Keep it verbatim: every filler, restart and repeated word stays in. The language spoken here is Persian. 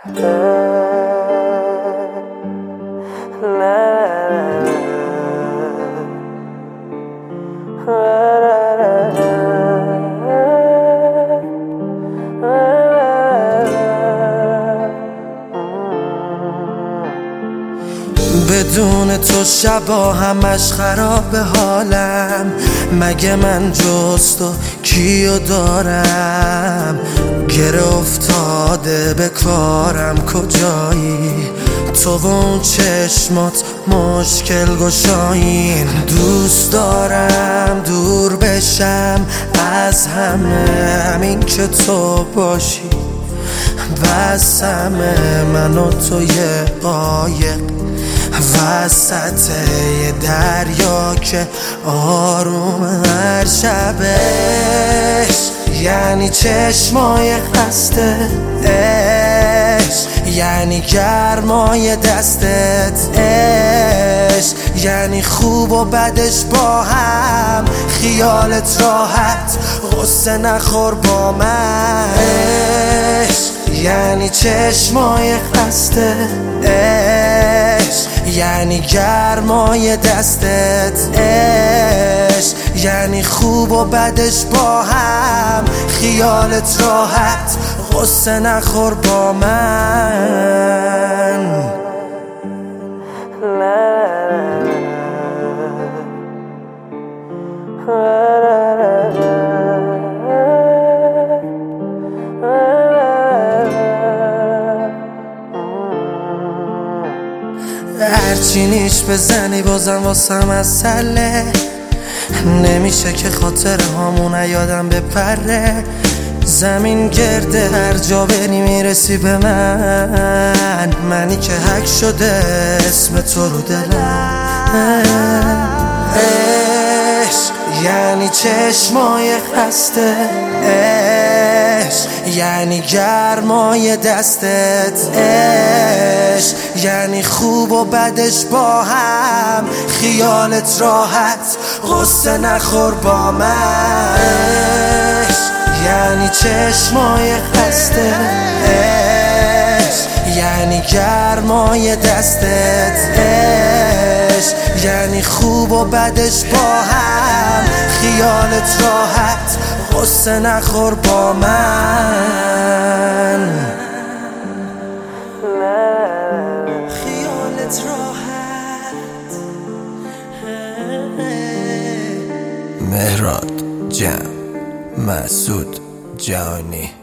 بدون تو شبا همش خراب حالم، مگه من جز تو کیو دارم؟ گره افتاده به کارم کجایی؟ تو و اون چشمات مشکل گشایین. دوست دارم دور بشم از همه، همین که تو باشی بس همه. من و تو یه قایق وسط یه دریا که آروم هر شبش، یعنی چشمای خسته عشق، یعنی گرمای دستت عشق، یعنی خوب و بدش با هم، خیالت راحت غصه نخور با من عشق، یعنی چشمای خسته عشق، یعنی گرمای دستت عشق، یعنی خوب و بدش با هم، خیالت راحت غصه نخور با من. هرچی نیش بزنی بازم واسم مسئله، نمیشه که خاطر هامون یادم بپره. زمین گرده هر جا بری میرسی به من، منی که حک شده اسم تو رو دلم. عشق یعنی چشمای خسته عشق، یعنی گرمای دستت عشق، یعنی خوب و بدش با هم، خیالت راحت غصه نخور با من عشق، یعنی چشمای خسته عشق، یعنی گرمای دستت عشق، یعنی خوب و بدش با هم، خیالت راحت غصه نخور با من. خیالت راحت. مهراد جمع مسعود جهانی.